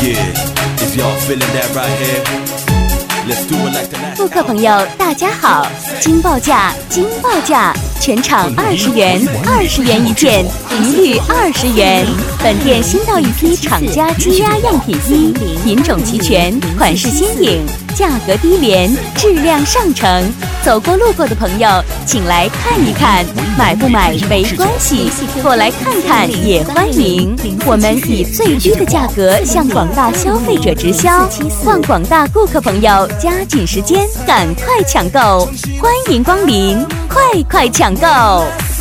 顾客朋友，大家好！惊报价，惊报价！全场20元，20元一件，一律20元。本店新到一批厂家积压样品衣，品种齐全，款式新颖，价格低廉，质量上乘。走过路过的朋友，请来看一看，买不买没关系，过来看看也欢迎。我们以最低的价格向广大消费者直销，望广大顾客朋友加紧时间，赶快抢购，欢迎光临，快快抢购！